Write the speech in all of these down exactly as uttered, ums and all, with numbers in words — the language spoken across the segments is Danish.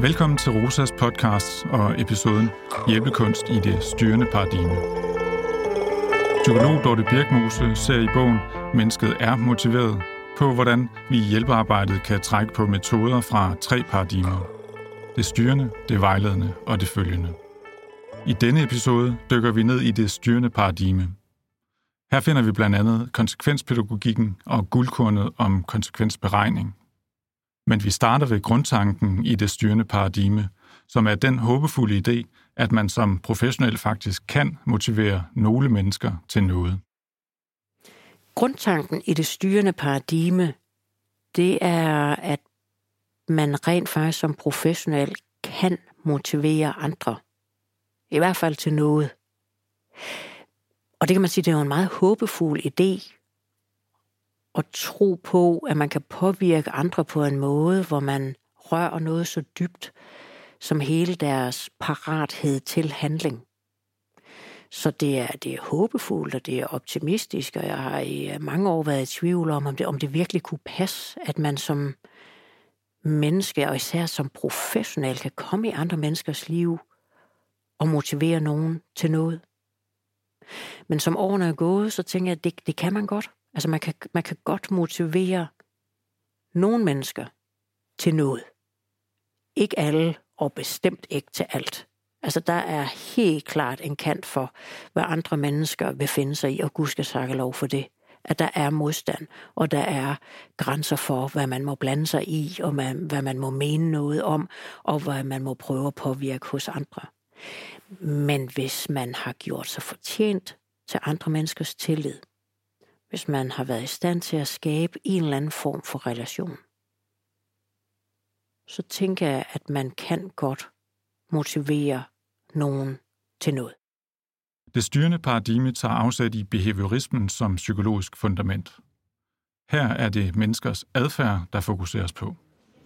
Velkommen til Rosas podcast og episoden Hjælpekunst i det styrende paradigme. Psykolog Dorte Birkmose ser i bogen Mennesket er motiveret på, hvordan vi i hjælpearbejdet kan trække på metoder fra tre paradigmer. Det styrende, det vejledende og det følgende. I denne episode dykker vi ned i det styrende paradigme. Her finder vi blandt andet konsekvenspædagogikken og guldkornet om konsekvensberegning. Men vi starter ved grundtanken i det styrende paradigme, som er den håbefulde idé, at man som professionel faktisk kan motivere nogle mennesker til noget. Grundtanken i det styrende paradigme, det er, at man rent faktisk som professionel kan motivere andre. I hvert fald til noget. Og det kan man sige, det er jo en meget håbefuld idé at tro på, at man kan påvirke andre på en måde, hvor man rører noget så dybt, som hele deres parathed til handling. Så det er, det er håbefuldt, og det er optimistisk, og jeg har i mange år været i tvivl om, om det, om det virkelig kunne passe, at man som menneske, og især som professionel, kan komme i andre menneskers liv og motivere nogen til noget. Men som årene er gået, så tænker jeg, at det, det kan man godt. Altså man kan, man kan godt motivere nogle mennesker til noget. Ikke alle, og bestemt ikke til alt. Altså der er helt klart en kant for, hvad andre mennesker vil finde sig i, og Gud skal takke lov for det. At der er modstand, og der er grænser for, hvad man må blande sig i, og man, hvad man må mene noget om, og hvad man må prøve at påvirke hos andre. Men hvis man har gjort sig fortjent til andre menneskers tillid, hvis man har været i stand til at skabe en eller anden form for relation, så tænker jeg, at man kan godt motivere nogen til noget. Det styrende paradigme tager afsæt i behaviorismen som psykologisk fundament. Her er det menneskers adfærd, der fokuseres på.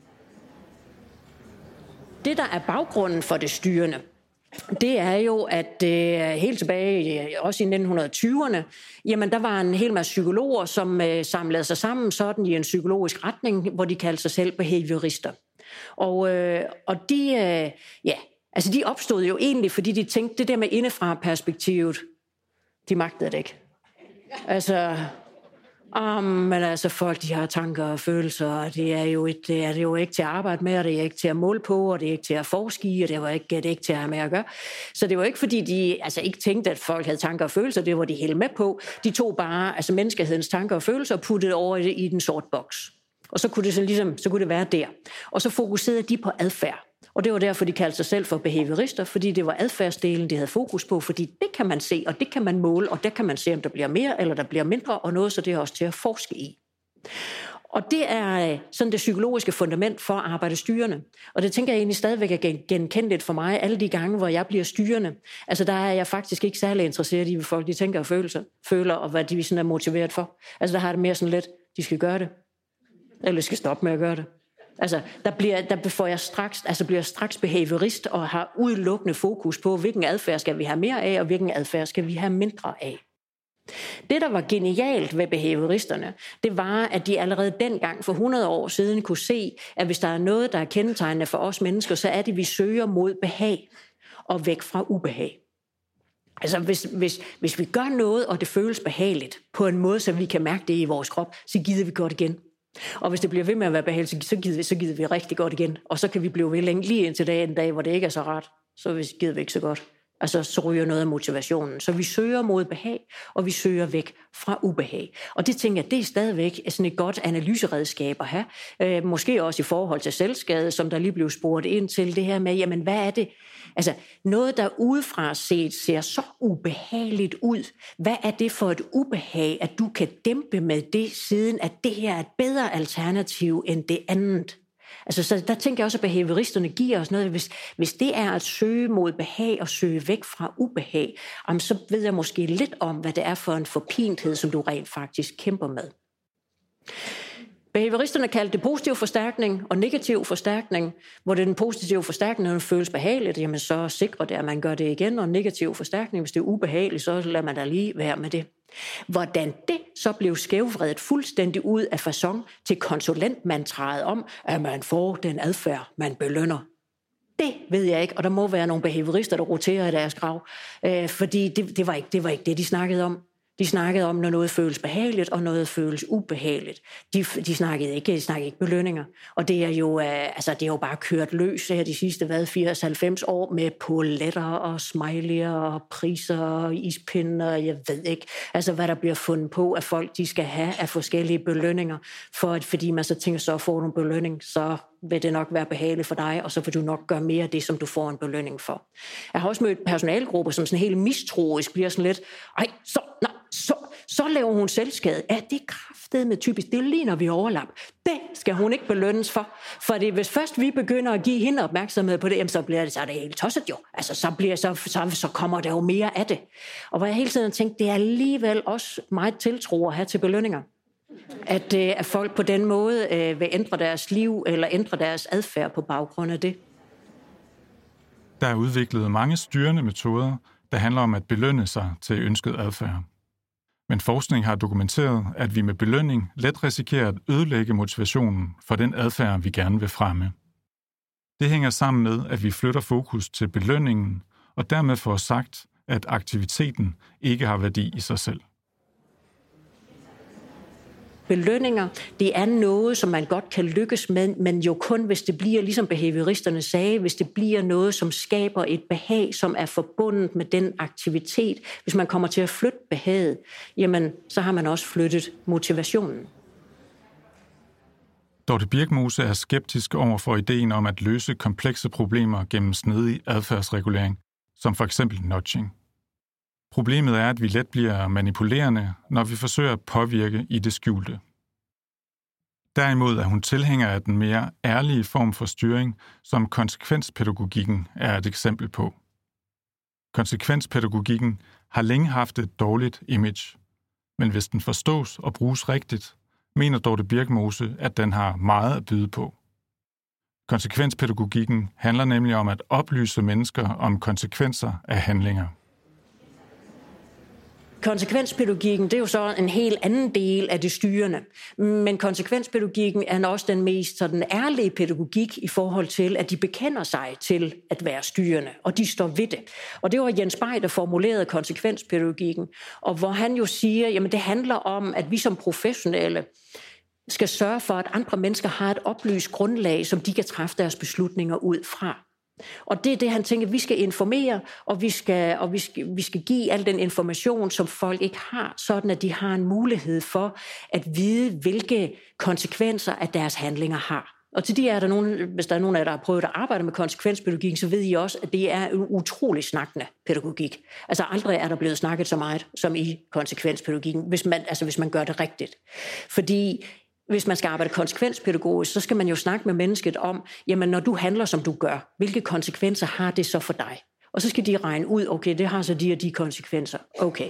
Det, der er baggrunden for det styrende, det er jo, at øh, helt tilbage, også i nitten tyverne, jamen der var en hel masse psykologer, som øh, samlede sig sammen sådan i en psykologisk retning, hvor de kaldte sig selv behaviorister. Og, øh, og de, øh, ja, altså de opstod jo egentlig, fordi de tænkte, det der med indefra perspektivet, de magtede det ikke. Altså... Um, men altså folk, de har tanker og følelser, og det er jo, et, det er det jo ikke til at arbejde med, og det er ikke til at måle på, og det er ikke til at forske i, og det var ikke, det er ikke til at have med at gøre. Så det var ikke fordi, de altså ikke tænkte, at folk havde tanker og følelser, det var de helt med på. De tog bare altså menneskehedens tanker og følelser og puttede over i, i den sorte boks. Og så kunne det så ligesom, så kunne det være der. Og så fokuserede de på adfærd. Og det var derfor, de kaldte sig selv for behaviorister, fordi det var adfærdsdelen, de havde fokus på, fordi det kan man se, og det kan man måle, og der kan man se, om der bliver mere, eller der bliver mindre, og noget, så det er også til at forske i. Og det er sådan det psykologiske fundament for at arbejde styrende. Og det tænker jeg egentlig stadigvæk er genkendeligt for mig, alle de gange, hvor jeg bliver styrende. Altså der er jeg faktisk ikke særlig interesseret i, hvad folk de tænker og føler, føler og hvad de sådan er motiveret for. Altså der har det mere sådan lidt, de skal gøre det, eller skal stoppe med at gøre det. Altså, der, bliver, der får jeg straks, altså bliver jeg straks behaviorist og har udelukkende fokus på, hvilken adfærd skal vi have mere af, og hvilken adfærd skal vi have mindre af. Det, der var genialt ved behavioristerne, det var, at de allerede dengang for hundrede år siden kunne se, at hvis der er noget, der er kendetegnende for os mennesker, så er det, at vi søger mod behag og væk fra ubehag. Altså, hvis, hvis, hvis vi gør noget, og det føles behageligt på en måde, så vi kan mærke det i vores krop, så gider vi godt igen. Og hvis det bliver ved med at være behageligt, så gider vi, så gider vi rigtig godt igen. Og så kan vi blive ved længe, lige indtil dag en dag, hvor det ikke er så rart. Så gider vi ikke så godt. Altså, så ryger noget af motivationen. Så vi søger mod behag, og vi søger væk fra ubehag. Og det tænker jeg, det er stadigvæk sådan et godt analyseredskab at have. Øh, måske også i forhold til selvskade, som der lige blev spurgt ind til det her med, jamen hvad er det? Altså, noget der udefra set ser så ubehageligt ud. Hvad er det for et ubehag, at du kan dæmpe med det, siden at det her er et bedre alternativ end det andet? Altså, så der tænker jeg også, at behavioristerne giver os noget. Hvis, hvis det er at søge mod behag og søge væk fra ubehag, jamen, så ved jeg måske lidt om, hvad det er for en forpinthed, som du rent faktisk kæmper med. Behavioristerne kaldte det positiv forstærkning og negativ forstærkning, hvor det er den positive forstærkning, når det føles behageligt, jamen så sikrer det, at man gør det igen, og negativ forstærkning, hvis det er ubehageligt, så lader man da lige være med det. Hvordan det så blev skævvredet fuldstændig ud af facon til konsulentmantraet om, at man får den adfærd, man belønner. Det ved jeg ikke, og der må være nogle behaviorister, der roterer i deres grav, øh, fordi det, det, var ikke, det var ikke det, de snakkede om. De snakkede om, når noget føles behageligt, og noget føles ubehageligt. De, de, snakkede ikke, de snakkede ikke belønninger. Og det er jo, øh, altså, det er jo bare kørt løs her de sidste hvad, firs til halvfems år med poletter og smiley'er og priser og ispinde og jeg ved ikke, altså hvad der bliver fundet på, at folk de skal have af forskellige belønninger, for at, fordi man så tænker, så får du en belønning, så vil det nok være behageligt for dig, og så vil du nok gøre mere af det, som du får en belønning for. Jeg har også mødt personalgrupper, som sådan helt mistroisk bliver sådan lidt, ej, så, nej, så, så laver hun selvskade. Ja, det er kraftedeme typisk. Det er lige, når vi overlap. Det skal hun ikke belønnes for. For det, hvis først vi begynder at give hende opmærksomhed på det, jamen, så bliver det, så er det helt tosset jo. Altså, så, bliver, så, så, så kommer der jo mere af det. Og hvor jeg hele tiden tænkte, det er alligevel også meget tiltro at have til belønninger. At, at folk på den måde øh, vil ændre deres liv eller ændre deres adfærd på baggrund af det. Der er udviklet mange styrende metoder, der handler om at belønne sig til ønsket adfærd. Men forskning har dokumenteret, at vi med belønning let risikerer at ødelægge motivationen for den adfærd, vi gerne vil fremme. Det hænger sammen med, at vi flytter fokus til belønningen, og dermed får sagt, at aktiviteten ikke har værdi i sig selv. Belønninger, det er noget, som man godt kan lykkes med, men jo kun, hvis det bliver, ligesom behavioristerne sagde, hvis det bliver noget, som skaber et behag, som er forbundet med den aktivitet. Hvis man kommer til at flytte behaget, jamen, så har man også flyttet motivationen. Dorte Birkmose er skeptisk over for ideen om at løse komplekse problemer gennem snedig adfærdsregulering, som for eksempel nudging. Problemet er, at vi let bliver manipulerende, når vi forsøger at påvirke i det skjulte. Derimod er hun tilhænger af den mere ærlige form for styring, som konsekvenspædagogikken er et eksempel på. Konsekvenspædagogikken har længe haft et dårligt image, men hvis den forstås og bruges rigtigt, mener Dorte Birkmose, at den har meget at byde på. Konsekvenspædagogikken handler nemlig om at oplyse mennesker om konsekvenser af handlinger. Konsekvenspædagogikken, det er jo så en helt anden del af det styrende. Men konsekvenspædagogikken er også den mest sådan ærlige pædagogik i forhold til, at de bekender sig til at være styrende, og de står ved det. Og det var Jens Bay, der formulerede konsekvenspædagogikken, og hvor han jo siger, jamen det handler om, at vi som professionelle skal sørge for, at andre mennesker har et oplyst grundlag, som de kan træffe deres beslutninger ud fra. Og det er det, han tænker, vi skal informere, og vi skal, og vi skal, vi skal give al den information, som folk ikke har, sådan at de har en mulighed for at vide, hvilke konsekvenser at deres handlinger har. Og til de er der nogen, hvis der er nogen af jer, der har prøvet at arbejde med konsekvenspædagogik, så ved I også, at det er en utrolig snakkende pædagogik. Altså aldrig er der blevet snakket så meget som i konsekvenspædagogikken, hvis man, altså hvis man gør det rigtigt. Fordi hvis man skal arbejde konsekvenspædagogisk, så skal man jo snakke med mennesket om, jamen når du handler, som du gør, hvilke konsekvenser har det så for dig? Og så skal de regne ud, okay, det har så de og de konsekvenser. Okay,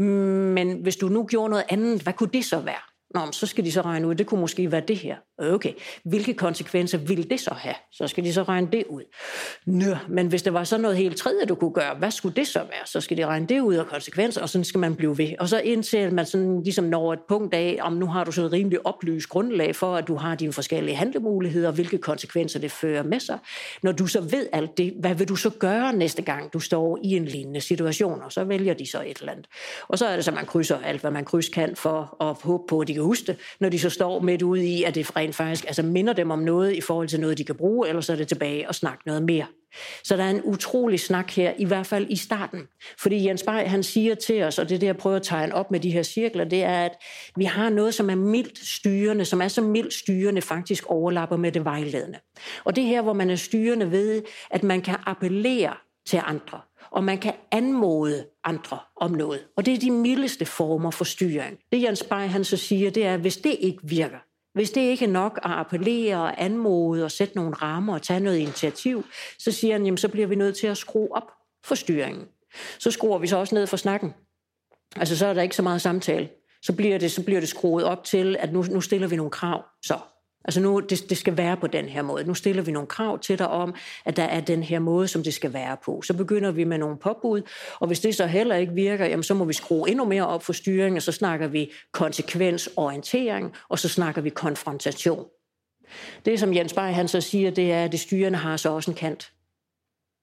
men hvis du nu gjorde noget andet, hvad kunne det så være? Nå, så skal de så regne ud, det kunne måske være det her. Okay, hvilke konsekvenser vil det så have? Så skal de så regne det ud. Nå, men hvis det var så noget helt tredje, du kunne gøre, hvad skulle det så være? Så skal de regne det ud af konsekvenser, og sådan skal man blive ved. Og så indtil man sådan ligesom når et punkt af, om nu har du så et rimelig oplyst grundlag for, at du har dine forskellige handlemuligheder, og hvilke konsekvenser det fører med sig. Når du så ved alt det, hvad vil du så gøre næste gang, du står i en lignende situation? Og så vælger de så et eller andet. Og så er det så, man krydser alt, hvad man kryds kan for at håbe på, at de kan huske det, når de så står midt ude i, at det rent faktisk altså minder dem om noget i forhold til noget, de kan bruge, eller så er det tilbage og snakke noget mere. Så der er en utrolig snak her, i hvert fald i starten. Fordi Jens Bay, han siger til os, og det er det, jeg prøver at tegne op med de her cirkler, det er, at vi har noget, som er mildt styrende, som er så mildt styrende, faktisk overlapper med det vejledende. Og det her, hvor man er styrende ved, at man kan appellere til andre, og man kan anmode andre om noget. Og det er de mildeste former for styring. Det Jens Bay, han så siger, det er, at hvis det ikke virker, hvis det ikke er nok at appellere og anmode og sætte nogle rammer og tage noget initiativ, så siger han, jamen, så bliver vi nødt til at skrue op for styringen. Så skruer vi så også ned for snakken. Altså så er der ikke så meget samtale. Så bliver det, så bliver det skruet op til, at nu, nu stiller vi nogle krav. Så. Altså nu, det, det skal være på den her måde. Nu stiller vi nogle krav til dig om, at der er den her måde, som det skal være på. Så begynder vi med nogle påbud, og hvis det så heller ikke virker, jamen så må vi skrue endnu mere op for styring, og så snakker vi konsekvensorientering, og så snakker vi konfrontation. Det, som Jens Bay han så siger, det er, at det styrende har så også en kant.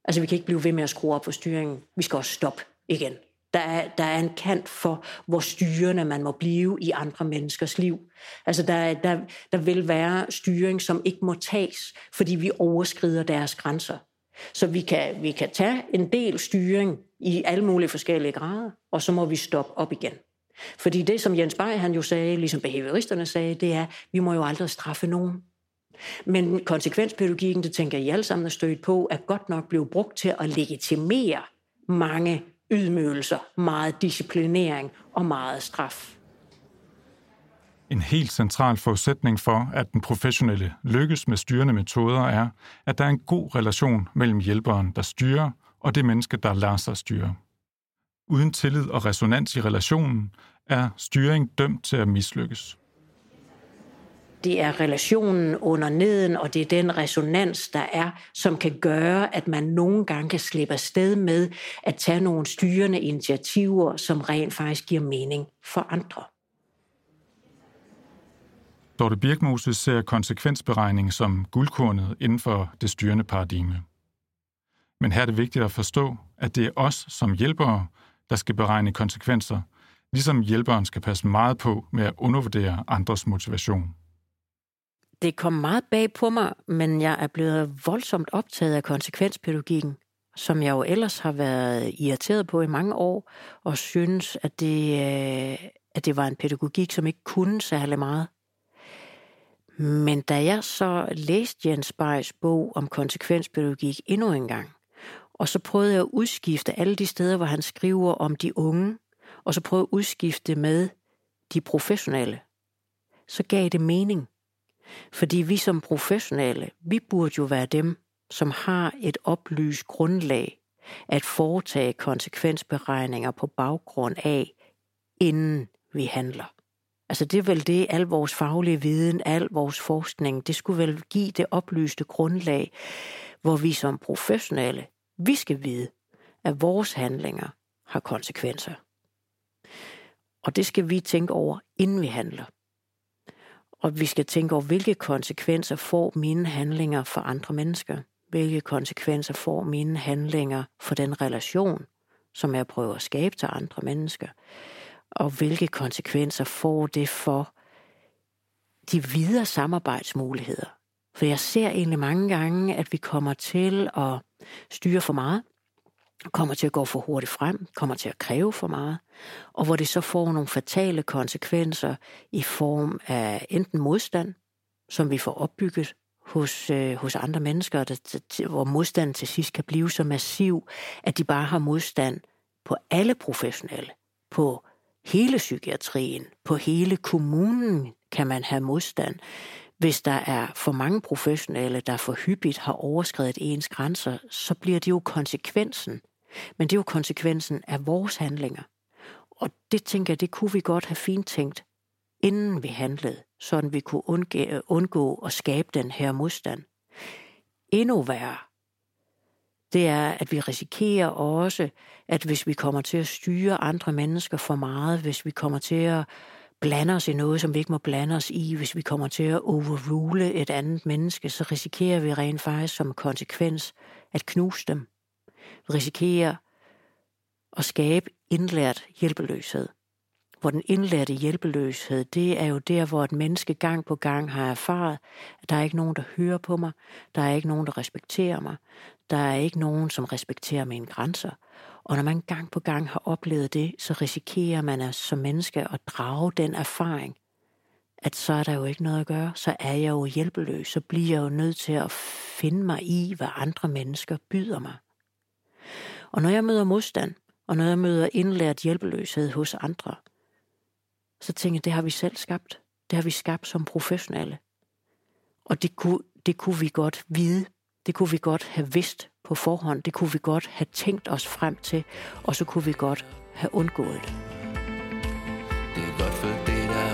Altså vi kan ikke blive ved med at skrue op på styringen. Vi skal også stoppe igen. Der er, der er en kant for, hvor styrende man må blive i andre menneskers liv. Altså der, der, der vil være styring, som ikke må tages, fordi vi overskrider deres grænser. Så vi kan, vi kan tage en del styring i alle mulige forskellige grader, og så må vi stoppe op igen. Fordi det, som Jens Bay, han jo sagde, ligesom behavioristerne sagde, det er, vi må jo aldrig straffe nogen. Men konsekvenspædagogikken, det tænker I alle sammen er stødt på, er godt nok blevet brugt til at legitimere mange ydmygelser, meget disciplinering og meget straf. En helt central forudsætning for, at den professionelle lykkes med styrende metoder, er, at der er en god relation mellem hjælperen, der styrer, og det menneske, der lader sig styre. Uden tillid og resonans i relationen, er styring dømt til at mislykkes. Det er relationen under neden, og det er den resonans, der er, som kan gøre, at man nogle gange kan slippe afsted med at tage nogle styrende initiativer, som rent faktisk giver mening for andre. Dorte Birkmose ser konsekvensberegning som guldkornet inden for det styrende paradigme. Men her er det vigtigt at forstå, at det er os som hjælpere, der skal beregne konsekvenser, ligesom hjælperen skal passe meget på med at undervurdere andres motivation. Det kom meget bag på mig, men jeg er blevet voldsomt optaget af konsekvenspædagogikken, som jeg jo ellers har været irriteret på i mange år, og synes, at det, at det var en pædagogik, som ikke kunne særlig meget. Men da jeg så læste Jens Bays bog om konsekvenspædagogik endnu en gang, og så prøvede jeg at udskifte alle de steder, hvor han skriver om de unge, og så prøvede at udskifte med de professionelle, så gav det mening. Fordi vi som professionelle, vi burde jo være dem, som har et oplyst grundlag at foretage konsekvensberegninger på baggrund af, inden vi handler. Altså det er vel det, al vores faglige viden, al vores forskning, det skulle vel give det oplyste grundlag, hvor vi som professionelle, vi skal vide, at vores handlinger har konsekvenser. Og det skal vi tænke over, inden vi handler. Og vi skal tænke over, hvilke konsekvenser får mine handlinger for andre mennesker? Hvilke konsekvenser får mine handlinger for den relation, som jeg prøver at skabe til andre mennesker? Og hvilke konsekvenser får det for de videre samarbejdsmuligheder? For jeg ser egentlig mange gange, at vi kommer til at styre for meget, kommer til at gå for hurtigt frem, kommer til at kræve for meget, og hvor det så får nogle fatale konsekvenser i form af enten modstand, som vi får opbygget hos, øh, hos andre mennesker, der, hvor modstanden til sidst kan blive så massiv, at de bare har modstand på alle professionelle, på hele psykiatrien, på hele kommunen kan man have modstand. Hvis der er for mange professionelle, der for hyppigt har overskredet ens grænser, så bliver det jo konsekvensen. Men det er jo konsekvensen af vores handlinger. Og det tænker jeg, det kunne vi godt have fint tænkt, inden vi handlede, sådan vi kunne undgå, undgå at skabe den her modstand. Endnu værre, det er, at vi risikerer også, at hvis vi kommer til at styre andre mennesker for meget, hvis vi kommer til at blande os i noget, som vi ikke må blande os i, hvis vi kommer til at overrule et andet menneske, så risikerer vi rent faktisk som konsekvens at knuse dem. Vi risikerer at skabe indlært hjælpeløshed. Hvor den indlærte hjælpeløshed, det er jo der, hvor et menneske gang på gang har erfaret, at der er ikke nogen, der hører på mig, der er ikke nogen, der respekterer mig, der er ikke nogen, som respekterer mine grænser. Og når man gang på gang har oplevet det, så risikerer man altså som menneske at drage den erfaring, at så er der jo ikke noget at gøre, så er jeg jo hjælpeløs, så bliver jeg jo nødt til at finde mig i, hvad andre mennesker byder mig. Og når jeg møder modstand, og når jeg møder indlært hjælpeløshed hos andre, så tænker jeg, det har vi selv skabt. Det har vi skabt som professionelle. Og det kunne, det kunne vi godt vide. Det kunne vi godt have vidst på forhånd. Det kunne vi godt have tænkt os frem til. Og så kunne vi godt have undgået det. Det er godt for det, der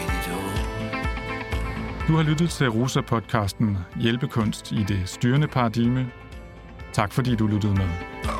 Du har lyttet til Rosa-podcasten Hjælpekunst i det styrende paradigme. Tak fordi du lyttede med.